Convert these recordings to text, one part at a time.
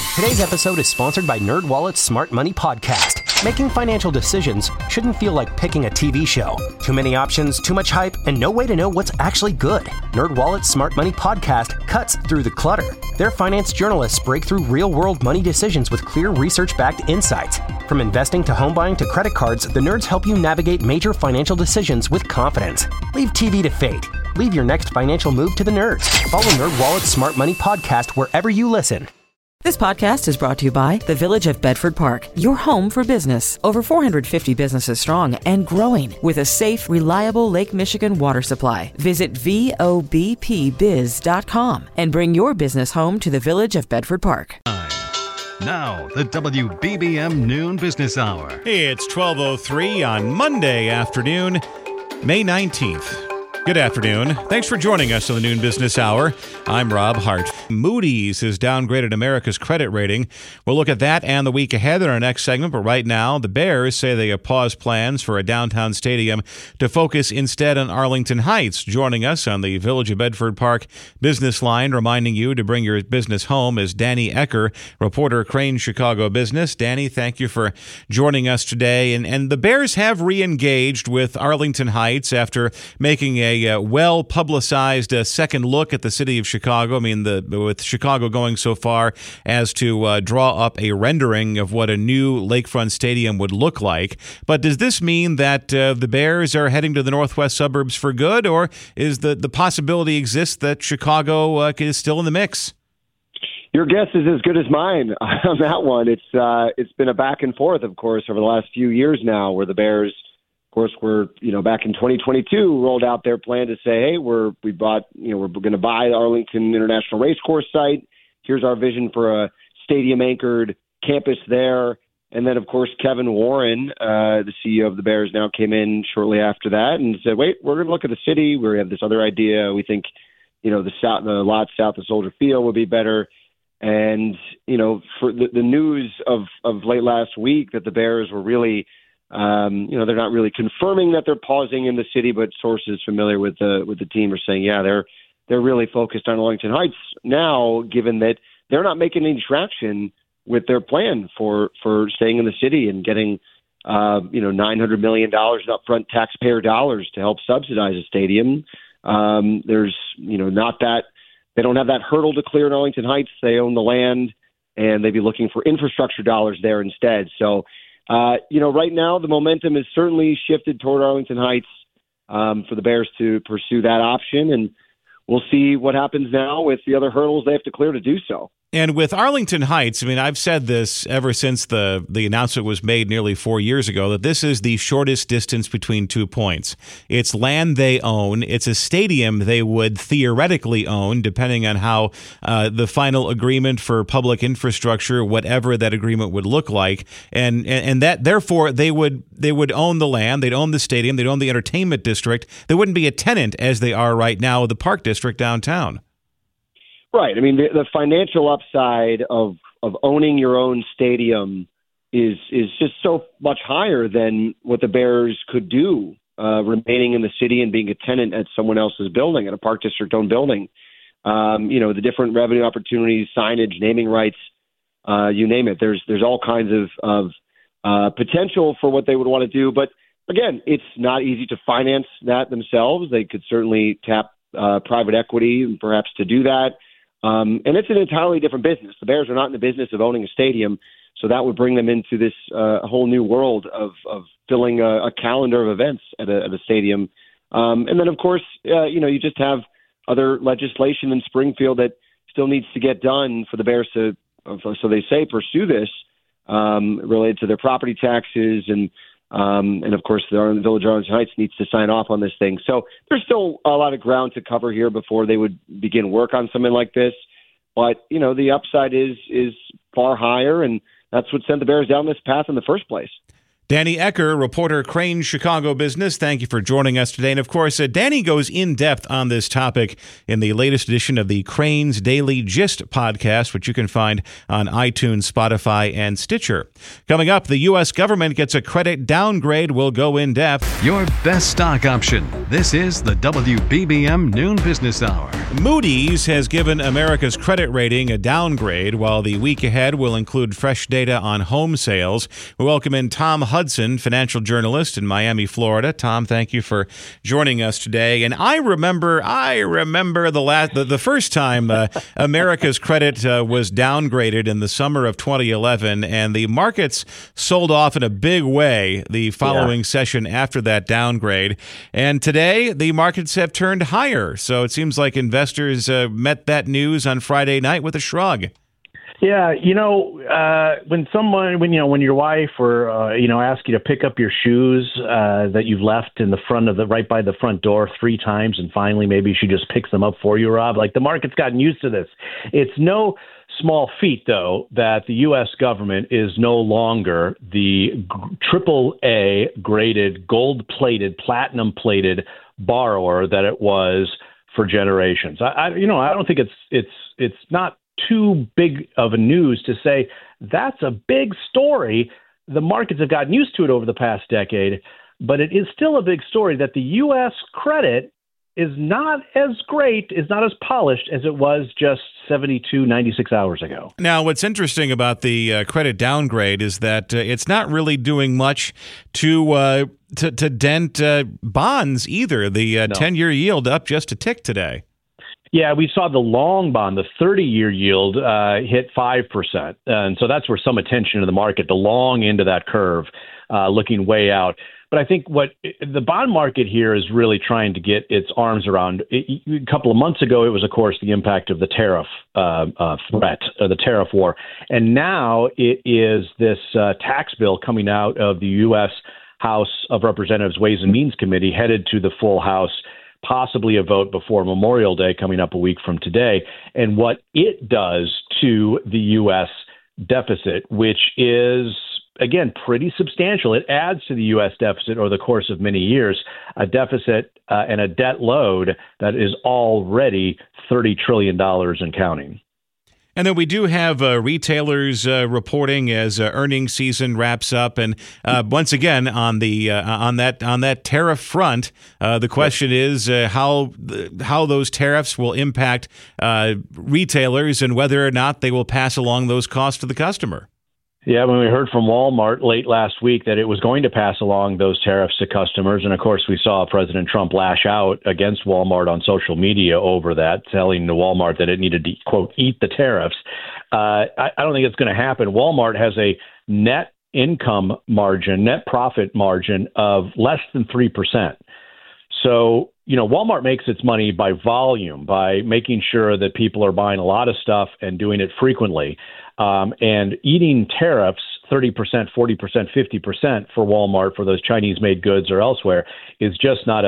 Today's episode is sponsored by NerdWallet's Smart Money Podcast. Making financial decisions shouldn't feel like picking a TV show. Too many options, too much hype, and no way to know what's actually good. NerdWallet's Smart Money Podcast cuts through the clutter. Their finance journalists break through real-world money decisions with clear research-backed insights. From investing to home buying to credit cards, the nerds help you navigate major financial decisions with confidence. Leave TV to fate. Leave your next financial move to the nerds. Follow NerdWallet's Smart Money Podcast wherever you listen. This podcast is brought to you by the Village of Bedford Park, your home for business. Over 450 businesses strong and growing with a safe, reliable Lake Michigan water supply. Visit VOBPBiz.com and bring your business home to the Village of Bedford Park. Now, the WBBM Noon Business Hour. Hey, it's 12:03 on Monday afternoon, May 19th. Good afternoon. Thanks for joining us on the Noon Business Hour. I'm Rob Hart. Moody's has downgraded America's credit rating. We'll look at that and the week ahead in our next segment. But right now, the Bears say they have paused plans for a downtown stadium to focus instead on Arlington Heights. Joining us on the Village of Bedford Park business line, reminding you to bring your business home, is Danny Ecker, reporter, Crane Chicago Business. Danny, thank you for joining us today. And the Bears have re-engaged with Arlington Heights after making a well-publicized second look at the city of Chicago. I mean, with Chicago going so far as to draw up a rendering of what a new lakefront stadium would look like. But does this mean that the Bears are heading to the northwest suburbs for good, or is the possibility exists that Chicago is still in the mix? Your guess is as good as mine on that one. It's been a back and forth, of course, over the last few years now, where the Bears, of course, we're back in 2022 rolled out their plan to say, hey, we're going to buy the Arlington International Racecourse site. Here's our vision for a stadium-anchored campus there. And then, of course, Kevin Warren, the CEO of the Bears, now came in shortly after that and said, wait, we're going to look at the city. We have this other idea. We think, the lot south of Soldier Field would be better. And for the news of late last week that the Bears were really they're not really confirming that they're pausing in the city, but sources familiar with the team are saying, yeah, they're really focused on Arlington Heights now, given that they're not making any traction with their plan for staying in the city and getting $900 million in upfront taxpayer dollars to help subsidize a stadium. There's not that they don't have that hurdle to clear in Arlington Heights. They own the land, and they'd be looking for infrastructure dollars there instead. So. Right now the momentum is certainly shifted toward Arlington Heights for the Bears to pursue that option, and we'll see what happens now with the other hurdles they have to clear to do so. And with Arlington Heights, I mean, I've said this ever since the announcement was made nearly 4 years ago, that this is the shortest distance between 2 points. It's land they own. It's a stadium they would theoretically own, depending on how the final agreement for public infrastructure, whatever that agreement would look like, and that therefore they would own the land, they'd own the stadium, they'd own the entertainment district. They wouldn't be a tenant as they are right now, the Park District downtown. Right. I mean, the financial upside of owning your own stadium is just so much higher than what the Bears could do remaining in the city and being a tenant at someone else's building, at a Park District-owned building. The different revenue opportunities, signage, naming rights, you name it. There's all kinds of potential for what they would want to do. But, again, it's not easy to finance that themselves. They could certainly tap private equity perhaps to do that. And it's an entirely different business. The Bears are not in the business of owning a stadium, so that would bring them into this whole new world of filling a calendar of events at a stadium. And then, of course, you just have other legislation in Springfield that still needs to get done for the Bears to, so they say, pursue this related to their property taxes and of course, the Village of Arlington Heights needs to sign off on this thing. So there's still a lot of ground to cover here before they would begin work on something like this. But, the upside is far higher, and that's what sent the Bears down this path in the first place. Danny Ecker, reporter, Crain's Chicago Business. Thank you for joining us today. And of course, Danny goes in depth on this topic in the latest edition of the Crain's Daily Gist podcast, which you can find on iTunes, Spotify, and Stitcher. Coming up, the U.S. government gets a credit downgrade. We'll go in depth. Your best stock option. This is the WBBM Noon Business Hour. Moody's has given America's credit rating a downgrade, while the week ahead will include fresh data on home sales. We welcome in Tom Hudson, financial journalist in Miami, Florida. Tom, thank you for joining us today. And I remember the first time America's credit was downgraded in the summer of 2011, and the markets sold off in a big way the following session after that downgrade. And today, the markets have turned higher. So it seems like investors met that news on Friday night with a shrug. Yeah, when your wife or asks you to pick up your shoes that you've left in the front of right by the front door 3 times, and finally maybe she just picks them up for you, Rob. Like, the market's gotten used to this. It's no small feat, though, that the U.S. government is no longer the AAA graded, gold-plated, platinum-plated borrower that it was for generations. I don't think it's not too big of a news to say that's a big story. The markets have gotten used to it over the past decade, but it is still a big story that the U.S. credit is not as great, is not as polished as it was just 72, 96 hours ago. Now, what's interesting about the credit downgrade is that it's not really doing much to dent bonds either. The 10-year yield up just a tick today. Yeah, we saw the long bond, the 30-year yield, hit 5%. And so that's where some attention in the market, the long end of that curve, looking way out. But I think what the bond market here is really trying to get its arms around. A couple of months ago, it was, of course, the impact of the tariff threat, the tariff war. And now it is this tax bill coming out of the U.S. House of Representatives Ways and Means Committee, headed to the full House, possibly a vote before Memorial Day coming up a week from today, and what it does to the U.S. deficit, which is, again, pretty substantial. It adds to the U.S. deficit over the course of many years, a deficit and a debt load that is already $30 trillion and counting. And then we do have retailers reporting as earnings season wraps up, and once again on that tariff front, the question is how those tariffs will impact retailers and whether or not they will pass along those costs to the customer. Yeah, when we heard from Walmart late last week that it was going to pass along those tariffs to customers, and of course we saw President Trump lash out against Walmart on social media over that, telling the Walmart that it needed to, quote, eat the tariffs. I don't think it's going to happen. Walmart has a net income margin, net profit margin of less than 3%. So, Walmart makes its money by volume, by making sure that people are buying a lot of stuff and doing it frequently. And eating tariffs, 30%, 40%, 50% for Walmart, for those Chinese-made goods or elsewhere, is just not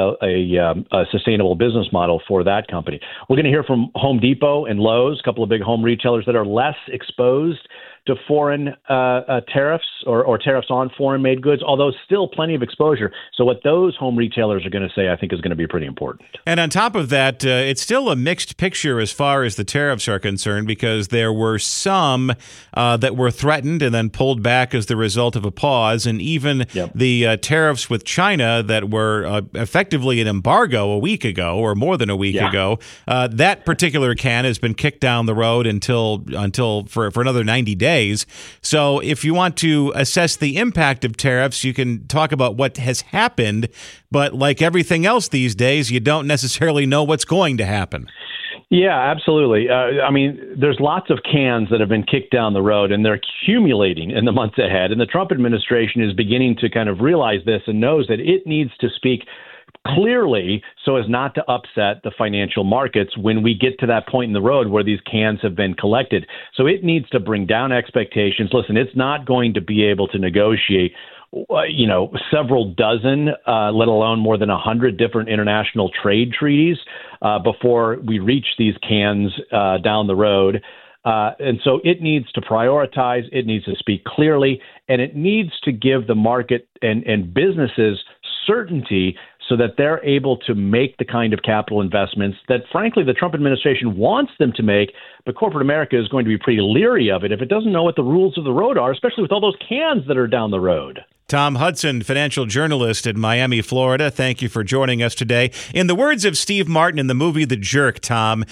a sustainable business model for that company. We're going to hear from Home Depot and Lowe's, a couple of big home retailers that are less exposed to foreign tariffs or tariffs on foreign-made goods, although still plenty of exposure. So what those home retailers are going to say, I think, is going to be pretty important. And on top of that, it's still a mixed picture as far as the tariffs are concerned, because there were some that were threatened and then pulled back as the result of a pause. And even the tariffs with China that were effectively an embargo a week ago, or more than a week ago, that particular can has been kicked down the road until for another 90 days. So if you want to assess the impact of tariffs, you can talk about what has happened, but like everything else these days, you don't necessarily know what's going to happen. Yeah, absolutely. There's lots of cans that have been kicked down the road, and they're accumulating in the months ahead. And the Trump administration is beginning to kind of realize this and knows that it needs to speak clearly so as not to upset the financial markets when we get to that point in the road where these cans have been collected. So it needs to bring down expectations. Listen, it's not going to be able to negotiate several dozen, let alone more than 100 different international trade treaties before we reach these cans down the road. And so it needs to prioritize, it needs to speak clearly, and it needs to give the market and businesses certainty so that they're able to make the kind of capital investments that, frankly, the Trump administration wants them to make, but corporate America is going to be pretty leery of it if it doesn't know what the rules of the road are, especially with all those cans that are down the road. Tom Hudson, financial journalist in Miami, Florida. Thank you for joining us today. In the words of Steve Martin in the movie The Jerk, Tom,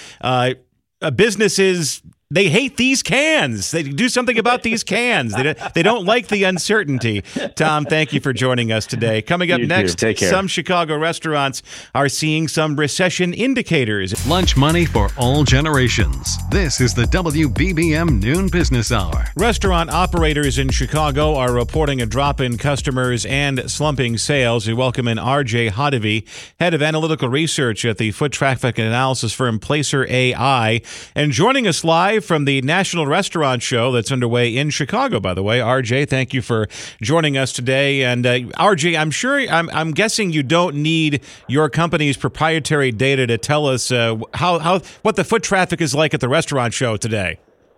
businesses, they hate these cans. They do something about these cans. They don't like the uncertainty. Tom, thank you for joining us today. Coming up next, Take care. Some Chicago restaurants are seeing some recession indicators. Lunch money for all generations. This is the WBBM Noon Business Hour. Restaurant operators in Chicago are reporting a drop in customers and slumping sales. We welcome in RJ Hottovy, head of analytical research at the foot traffic analysis firm Placer AI. And joining us live from the National Restaurant Show that's underway in Chicago, by the way. RJ, thank you for joining us today. And RJ, I'm guessing you don't need your company's proprietary data to tell us what the foot traffic is like at the restaurant show today.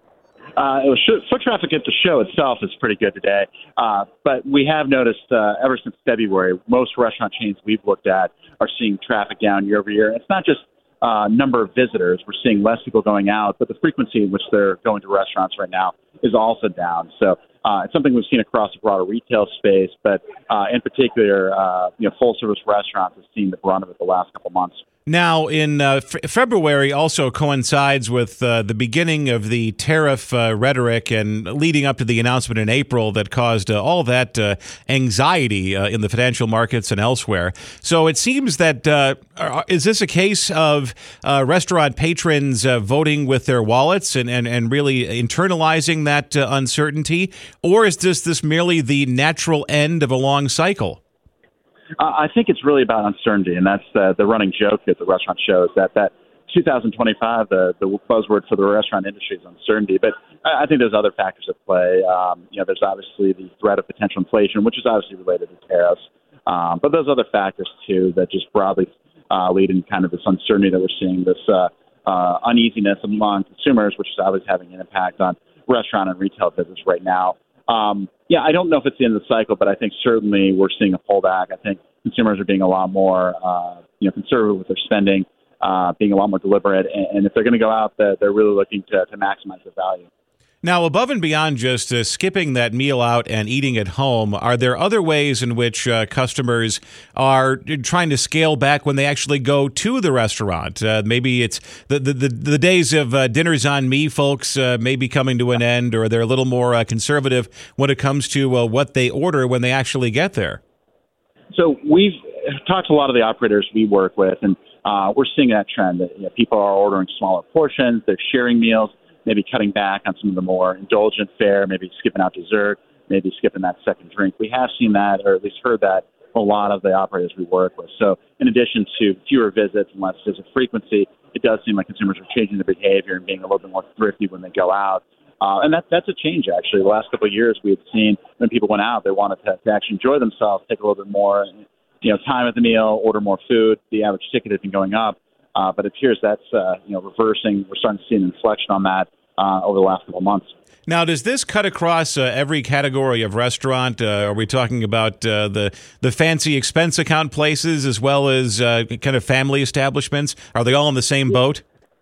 Foot traffic at the show itself is pretty good today, but we have noticed ever since February, most restaurant chains we've looked at are seeing traffic down year over year. It's not just number of visitors. We're seeing less people going out, but the frequency in which they're going to restaurants right now is also down. So it's something we've seen across the broader retail space, but in particular, full-service restaurants have seen the brunt of it the last couple months. Now, in February also coincides with the beginning of the tariff rhetoric and leading up to the announcement in April that caused all that anxiety in the financial markets and elsewhere. So it seems that, is this a case of restaurant patrons voting with their wallets and really internalizing that uncertainty? Or is this merely the natural end of a long cycle? I think it's really about uncertainty, and that's the running joke at the restaurant show is that 2025, the buzzword for the restaurant industry is uncertainty. But I think there's other factors at play. There's obviously the threat of potential inflation, which is obviously related to tariffs. But there's other factors, too, that just broadly lead in kind of this uncertainty that we're seeing, this uneasiness among consumers, which is obviously having an impact on restaurant and retail business right now. I don't know if it's the end of the cycle, but I think certainly we're seeing a pullback. I think consumers are being a lot more, conservative with their spending, being a lot more deliberate. And if they're going to go out, they're really looking to maximize their value. Now, above and beyond just skipping that meal out and eating at home, are there other ways in which customers are trying to scale back when they actually go to the restaurant? Maybe it's the days of dinners on me, folks, may be coming to an end, or they're a little more conservative when it comes to what they order when they actually get there. So we've talked to a lot of the operators we work with, and we're seeing that trend that people are ordering smaller portions, they're sharing meals, maybe cutting back on some of the more indulgent fare, maybe skipping out dessert, maybe skipping that second drink. We have seen that, or at least heard that, from a lot of the operators we work with. So in addition to fewer visits and less visit frequency, it does seem like consumers are changing their behavior and being a little bit more thrifty when they go out. And that's a change, actually. The last couple of years we had seen when people went out, they wanted to actually enjoy themselves, take a little bit more time at the meal, order more food. The average ticket has been going up. But it appears that's reversing. We're starting to see an inflection on that over the last couple of months. Now, does this cut across every category of restaurant? Are we talking about the fancy expense account places as well as kind of family establishments? Are they all in the same boat?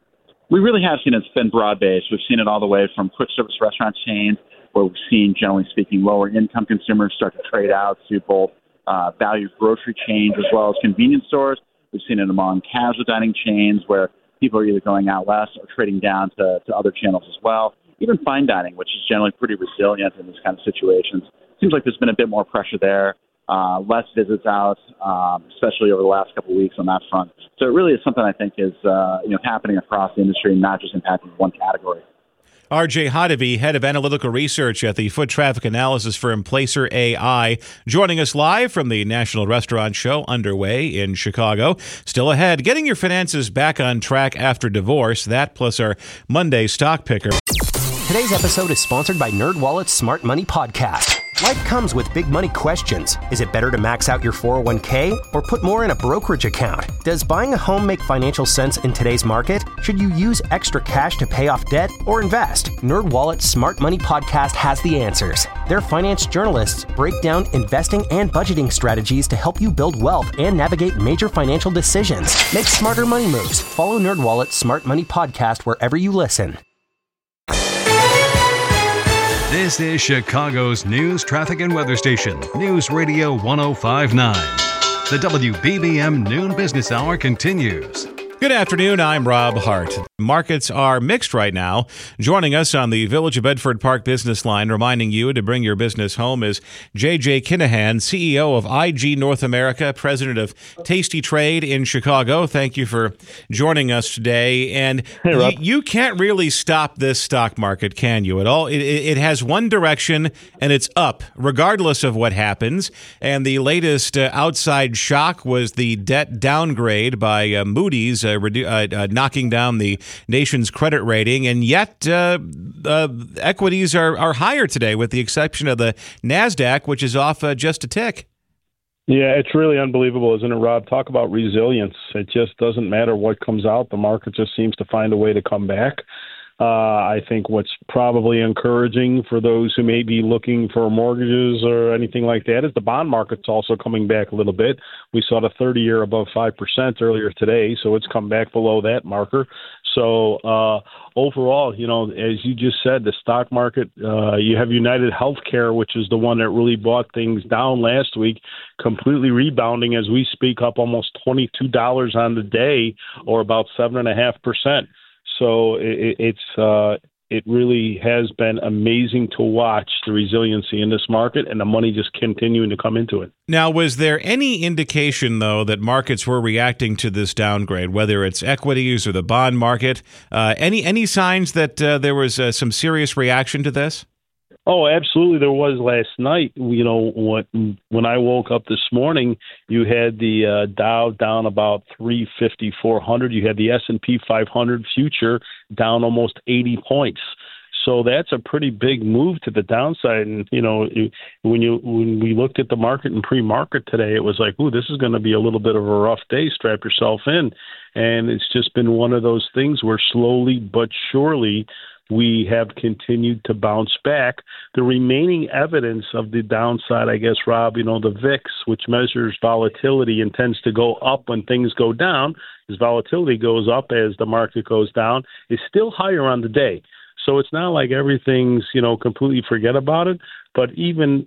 We really have seen it's been broad-based. We've seen it all the way from quick-service restaurant chains, where we've seen, generally speaking, lower-income consumers start to trade out to both value grocery chains as well as convenience stores. We've seen it among casual dining chains where people are either going out less or trading down to other channels as well. Even fine dining, which is generally pretty resilient in these kind of situations. Seems like there's been a bit more pressure there, less visits out, especially over the last couple of weeks on that front. So it really is something I think is happening across the industry and not just impacting one category. RJ Hottovy, head of analytical research at the foot traffic analysis firm Placer AI, joining us live from the National Restaurant Show underway in Chicago. Still ahead, getting your finances back on track after divorce. That plus our Monday stock picker. Today's episode is sponsored by NerdWallet's Smart Money Podcast. Life comes with big money questions. Is it better to max out your 401k or put more in a brokerage account? Does buying a home make financial sense in today's market? Should you use extra cash to pay off debt or invest? NerdWallet's Smart Money Podcast has the answers. Their finance journalists break down investing and budgeting strategies to help you build wealth and navigate major financial decisions. Make smarter money moves. Follow NerdWallet's Smart Money Podcast wherever you listen. This is Chicago's news, traffic, and weather station, News Radio 105.9. The WBBM Noon Business Hour continues. Good afternoon, I'm Rob Hart. Markets are mixed right now. Joining us on the Village of Bedford Park business line, reminding you to bring your business home, is J.J. Kinahan, CEO of IG North America, president of Tasty Trade in Chicago. Thank you for joining us today. And hey, you can't really stop this stock market, can you, at all? It has one direction, and it's up, regardless of what happens. And the latest outside shock was the debt downgrade by Moody's, knocking down the nation's credit rating, and yet equities are higher today, with the exception of the NASDAQ, which is off just a tick. Yeah, it's really unbelievable, isn't it, Rob? Talk about resilience. It just doesn't matter what comes out. The market just seems to find a way to come back. I think what's probably encouraging for those who may be looking for mortgages or anything like that is the bond market's also coming back a little bit. We saw the 30-year above 5% earlier today, so it's come back below that marker. So overall, as you just said, the stock market, you have United Healthcare, which is the one that really brought things down last week, completely rebounding as we speak, up almost $22 on the day, or about 7.5%. So it really has been amazing to watch the resiliency in this market and the money just continuing to come into it. Now, was there any indication, though, that markets were reacting to this downgrade, whether it's equities or the bond market? Any signs that there was some serious reaction to this? Oh, absolutely. There was last night. When I woke up this morning, you had the Dow down about 350, 400. You had the S&P 500 future down almost 80 points. So that's a pretty big move to the downside. And, when we looked at the market and pre-market today, it was like, ooh, this is going to be a little bit of a rough day. Strap yourself in. And it's just been one of those things where slowly but surely we have continued to bounce back. The remaining evidence of the downside, I guess, Rob, the VIX, which measures volatility and tends to go up when things go down, as volatility goes up as the market goes down, is still higher on the day. So it's not like everything's, completely forget about it. But even,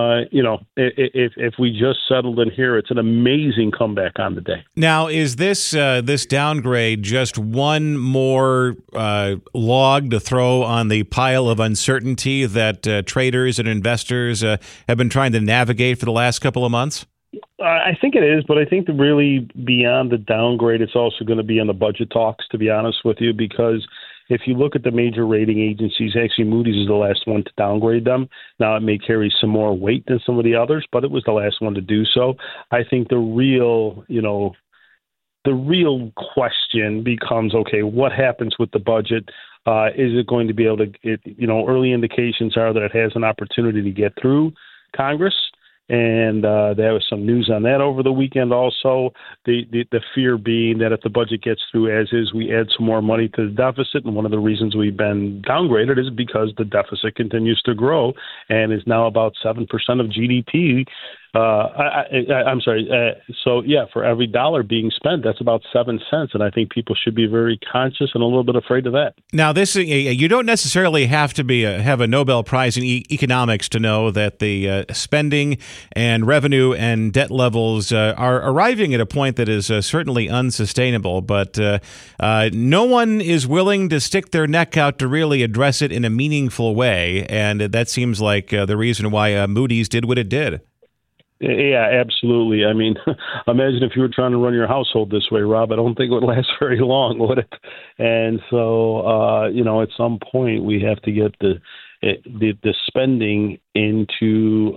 if we just settled in here, it's an amazing comeback on the day. Now, is this downgrade just one more log to throw on the pile of uncertainty that traders and investors have been trying to navigate for the last couple of months? I think it is, but I think that really beyond the downgrade, it's also going to be on the budget talks, to be honest with you, because if you look at the major rating agencies, actually Moody's is the last one to downgrade them. Now, it may carry some more weight than some of the others, but it was the last one to do so. I think the real question becomes, okay, what happens with the budget? Is it going to be able to, early indications are that it has an opportunity to get through Congress. And there was some news on that over the weekend also, the fear being that if the budget gets through as is, we add some more money to the deficit. And one of the reasons we've been downgraded is because the deficit continues to grow and is now about 7% of GDP. I'm sorry. For every dollar being spent, that's about 7 cents. And I think people should be very conscious and a little bit afraid of that. Now, you don't necessarily have to have a Nobel Prize in economics to know that the spending and revenue and debt levels are arriving at a point that is certainly unsustainable. But no one is willing to stick their neck out to really address it in a meaningful way. And that seems like the reason why Moody's did what it did. Yeah, absolutely. I mean, imagine if you were trying to run your household this way, Rob. I don't think it would last very long, would it? And so, at some point we have to get the spending into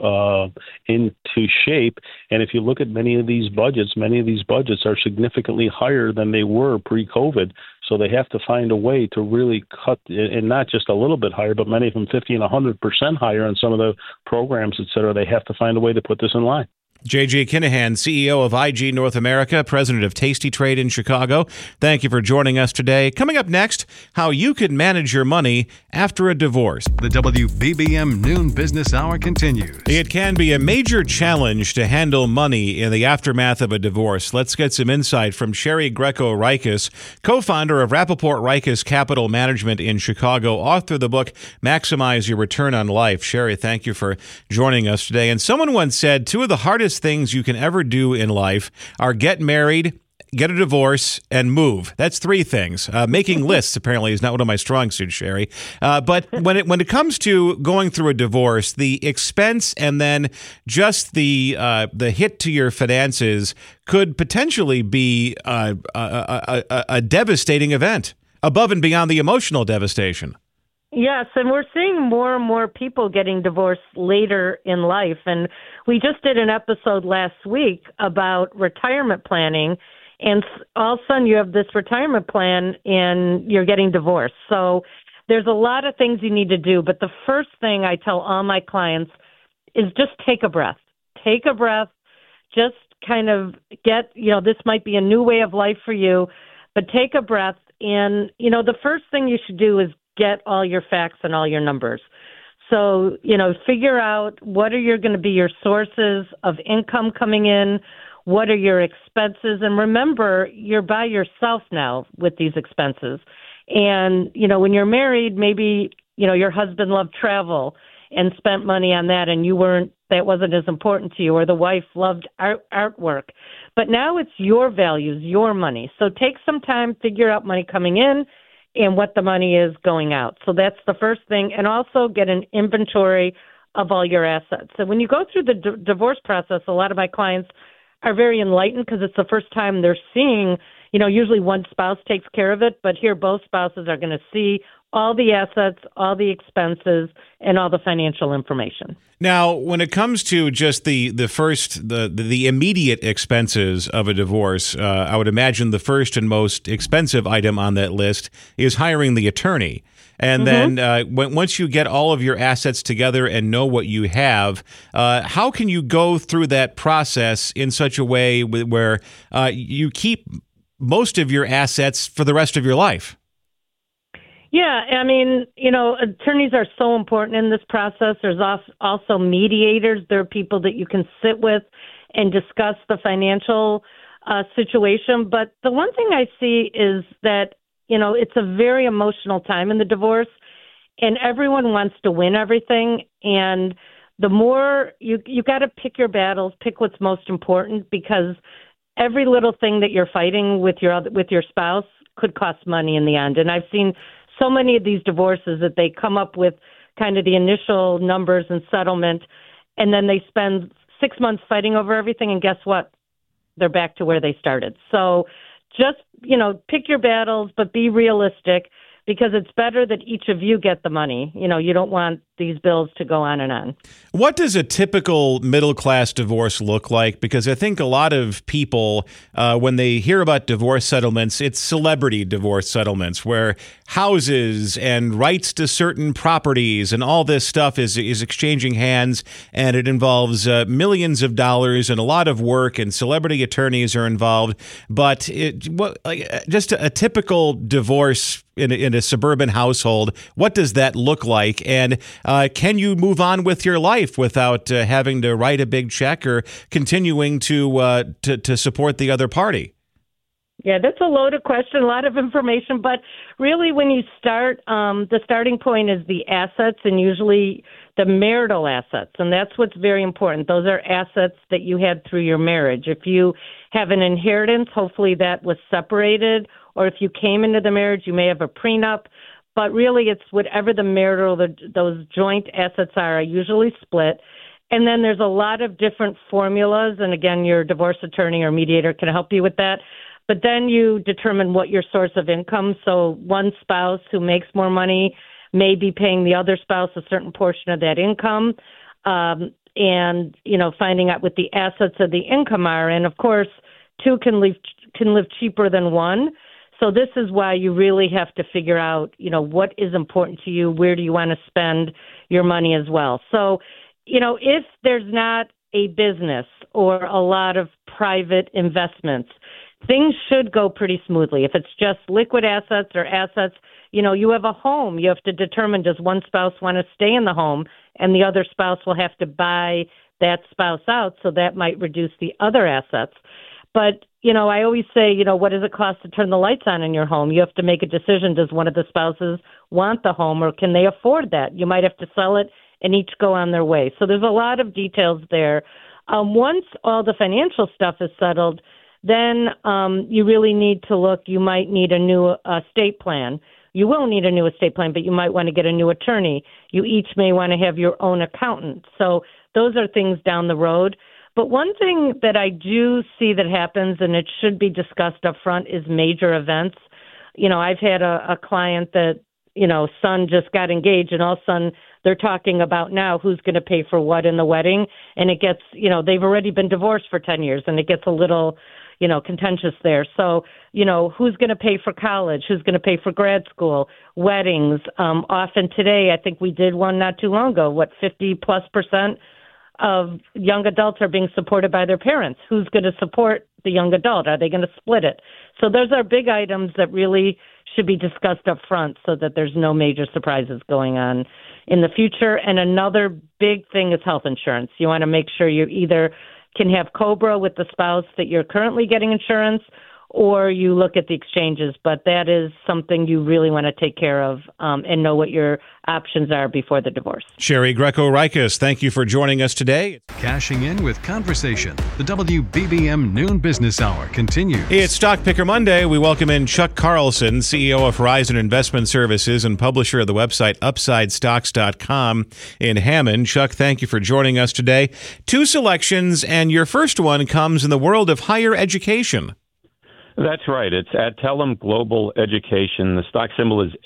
shape. And if you look at many of these budgets are significantly higher than they were pre-COVID. So they have to find a way to really cut, and not just a little bit higher, but many of them 50 and 100% higher on some of the programs, et cetera. They have to find a way to put this in line. J.J. Kinahan, CEO of IG North America, president of Tasty Trade in Chicago. Thank you for joining us today. Coming up next, how you can manage your money after a divorce. The WBBM Noon Business Hour continues. It can be a major challenge to handle money in the aftermath of a divorce. Let's get some insight from Sherry Greco-Rikis, co-founder of Rappaport Rikis Capital Management in Chicago, author of the book Maximize Your Return on Life. Sherry, thank you for joining us today. And someone once said, two of the hardest things you can ever do in life are get married, get a divorce, and move. That's three things. Making lists apparently is not one of my strong suits, Sherry. But when it comes to going through a divorce, the expense and then just the hit to your finances could potentially be a devastating event, above and beyond the emotional devastation. Yes, and we're seeing more and more people getting divorced later in life. And we just did an episode last week about retirement planning, and all of a sudden you have this retirement plan and you're getting divorced. So there's a lot of things you need to do, but the first thing I tell all my clients is just take a breath. Take a breath, just kind of get, this might be a new way of life for you, but take a breath. And, the first thing you should do is get all your facts and all your numbers. So, figure out what are going to be your sources of income coming in, what are your expenses, and remember, you're by yourself now with these expenses. And, when you're married, maybe, your husband loved travel and spent money on that, and that wasn't as important to you, or the wife loved artwork. But now it's your values, your money. So take some time, figure out money coming in, and what the money is going out. So that's the first thing. And also get an inventory of all your assets. So when you go through the divorce process, a lot of my clients are very enlightened because it's the first time they're seeing, usually one spouse takes care of it, but here both spouses are going to see all the assets, all the expenses, and all the financial information. Now, when it comes to just the immediate expenses of a divorce, I would imagine the first and most expensive item on that list is hiring the attorney. And then once you get all of your assets together and know what you have, how can you go through that process in such a way where you keep most of your assets for the rest of your life? Yeah, I mean, attorneys are so important in this process. There's also mediators. There are people that you can sit with and discuss the financial situation. But the one thing I see is that, it's a very emotional time in the divorce, and everyone wants to win everything. And the more you got to pick your battles, pick what's most important, because every little thing that you're fighting with your spouse could cost money in the end. And I've seen so many of these divorces that they come up with kind of the initial numbers and settlement, and then they spend 6 months fighting over everything, and guess what? They're back to where they started. So just, pick your battles, but be realistic, because it's better that each of you get the money. You don't want these bills to go on and on. What does a typical middle-class divorce look like? Because I think a lot of people, when they hear about divorce settlements, it's celebrity divorce settlements where houses and rights to certain properties and all this stuff is exchanging hands, and it involves millions of dollars and a lot of work, and celebrity attorneys are involved. But just a typical divorce in a suburban household, what does that look like? And can you move on with your life without having to write a big check or continuing to support the other party? Yeah, that's a loaded question, a lot of information. But really, when you start, the starting point is the assets, and usually the marital assets. And that's what's very important. Those are assets that you had through your marriage. If you have an inheritance, hopefully that was separated, or if you came into the marriage, you may have a prenup. But really, it's whatever the marital, those joint assets are usually split. And then there's a lot of different formulas. And again, your divorce attorney or mediator can help you with that. But then you determine what your source of income. So one spouse who makes more money maybe paying the other spouse a certain portion of that income, and, finding out what the assets of the income are. And, of course, two can live cheaper than one. So this is why you really have to figure out, what is important to you, where do you want to spend your money as well. So, if there's not a business or a lot of private investments, things should go pretty smoothly. If it's just liquid assets or assets, you have a home, you have to determine, does one spouse want to stay in the home and the other spouse will have to buy that spouse out, so that might reduce the other assets. But, I always say, what does it cost to turn the lights on in your home? You have to make a decision. Does one of the spouses want the home, or can they afford that? You might have to sell it and each go on their way. So there's a lot of details there. Once all the financial stuff is settled, then you really need to look. You might need a new estate plan. You will need a new estate plan, but you might want to get a new attorney. You each may want to have your own accountant. So those are things down the road. But one thing that I do see that happens, and it should be discussed up front, is major events. I've had a client that, son just got engaged, and all of a sudden they're talking about now who's going to pay for what in the wedding. And it gets, they've already been divorced for 10 years, and it gets a little, contentious there. So, who's going to pay for college? Who's going to pay for grad school, weddings? Often today, I think we did one not too long ago, 50+% of young adults are being supported by their parents. Who's going to support the young adult? Are they going to split it? So those are big items that really should be discussed up front so that there's no major surprises going on in the future. And another big thing is health insurance. You want to make sure you either can have COBRA with the spouse that you're currently getting insurance, or you look at the exchanges. But that is something you really want to take care of and know what your options are before the divorce. Sherry Greco-Rikis, thank you for joining us today. Cashing in with conversation. The WBBM Noon Business Hour continues. It's Stock Picker Monday. We welcome in Chuck Carlson, CEO of Horizon Investment Services and publisher of the website UpsideStocks.com in Hammond. Chuck, thank you for joining us today. Two selections, and your first one comes in the world of higher education. That's right. It's Adtalem Global Education. The stock symbol is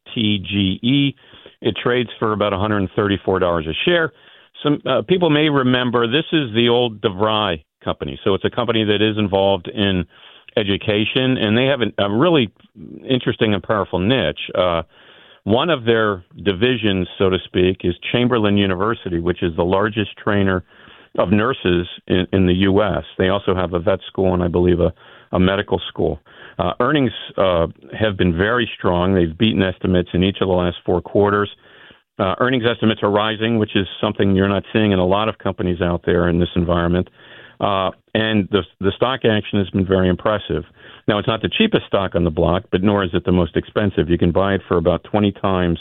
ATGE. It trades for about $134 a share. Some people may remember this is the old DeVry company. So it's a company that is involved in education, and they have a really interesting and powerful niche. One of their divisions, so to speak, is Chamberlain University, which is the largest trainer of nurses in the U.S. They also have a vet school and I believe a medical school. Earnings have been very strong. They've beaten estimates in each of the last 4 quarters. Earnings estimates are rising, which is something you're not seeing in a lot of companies out there in this environment. And the stock action has been very impressive. Now, it's not the cheapest stock on the block, but nor is it the most expensive. You can buy it for about 20 times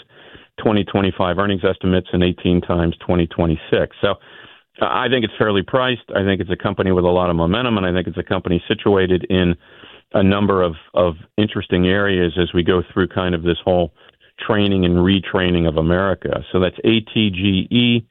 2025 earnings estimates and 18 times 2026. So I think it's fairly priced. I think it's a company with a lot of momentum, and I think it's a company situated in a number of interesting areas as we go through kind of this whole training and retraining of America. So that's ATGE.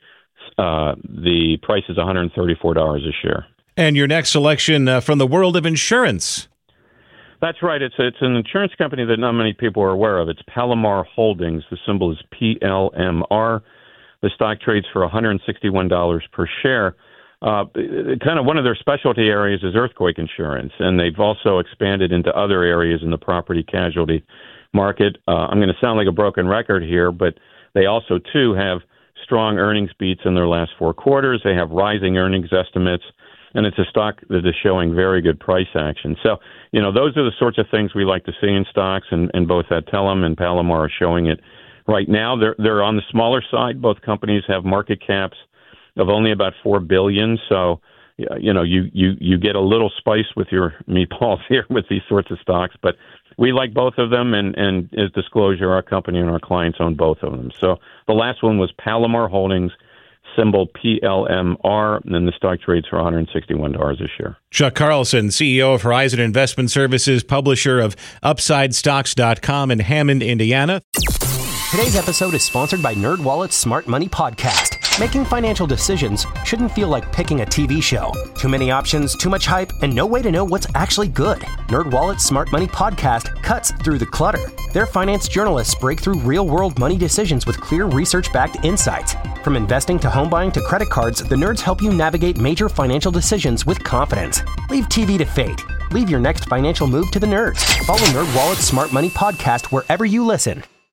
The price is $134 a share. And your next selection from the world of insurance. That's right. It's an insurance company that not many people are aware of. It's Palomar Holdings. The symbol is PLMR. The stock trades for $161 per share. Kind of one of their specialty areas is earthquake insurance, and they've also expanded into other areas in the property casualty market. I'm going to sound like a broken record here, but they also, too, have strong earnings beats in their last 4 quarters. They have rising earnings estimates, and it's a stock that is showing very good price action. So, those are the sorts of things we like to see in stocks, and both Adtalem and Palomar are showing it right now. They're on the smaller side. Both companies have market caps of only about $4 billion. So, you get a little spice with your meatballs here with these sorts of stocks. But we like both of them, and as disclosure, our company and our clients own both of them. So the last one was Palomar Holdings, symbol PLMR, and then the stock trades for $161 a share. Chuck Carlson, CEO of Horizon Investment Services, publisher of UpsideStocks.com in Hammond, Indiana. Today's episode is sponsored by NerdWallet's Smart Money Podcast. Making financial decisions shouldn't feel like picking a TV show. Too many options, too much hype, and no way to know what's actually good. NerdWallet's Smart Money Podcast cuts through the clutter. Their finance journalists break through real-world money decisions with clear research-backed insights. From investing to home buying to credit cards, the nerds help you navigate major financial decisions with confidence. Leave TV to fate. Leave your next financial move to the nerds. Follow NerdWallet's Smart Money Podcast wherever you listen.